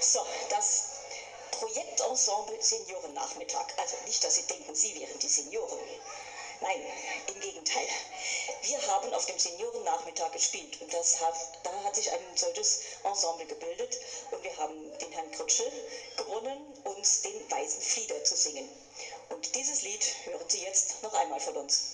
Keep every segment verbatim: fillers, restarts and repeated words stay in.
So, das Projektensemble Seniorennachmittag. Also nicht, dass Sie denken, Sie wären die Senioren. Nein, im Gegenteil. Wir haben auf dem Seniorennachmittag gespielt und das hat, da hat sich ein solches Ensemble gebildet und wir haben den Herrn Krütschel gewonnen, uns den Weißen Flieder zu singen. Und dieses Lied hören Sie jetzt noch einmal von uns.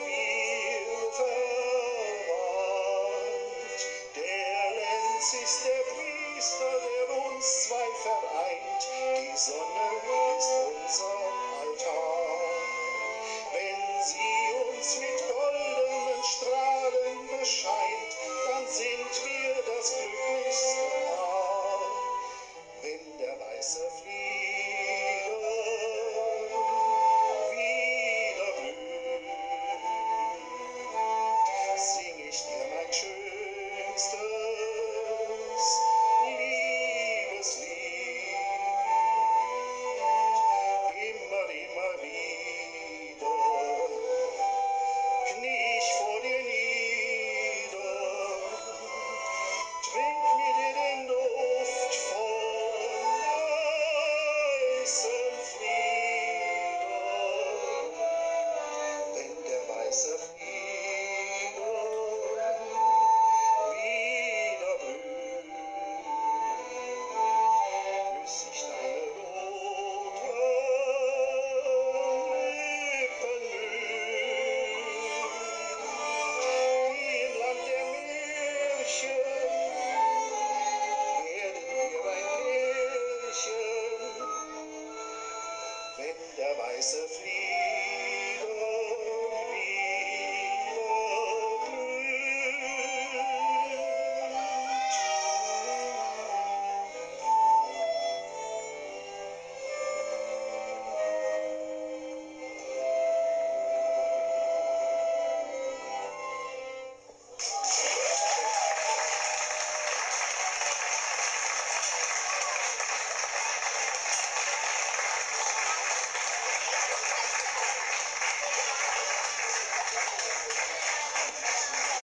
Ist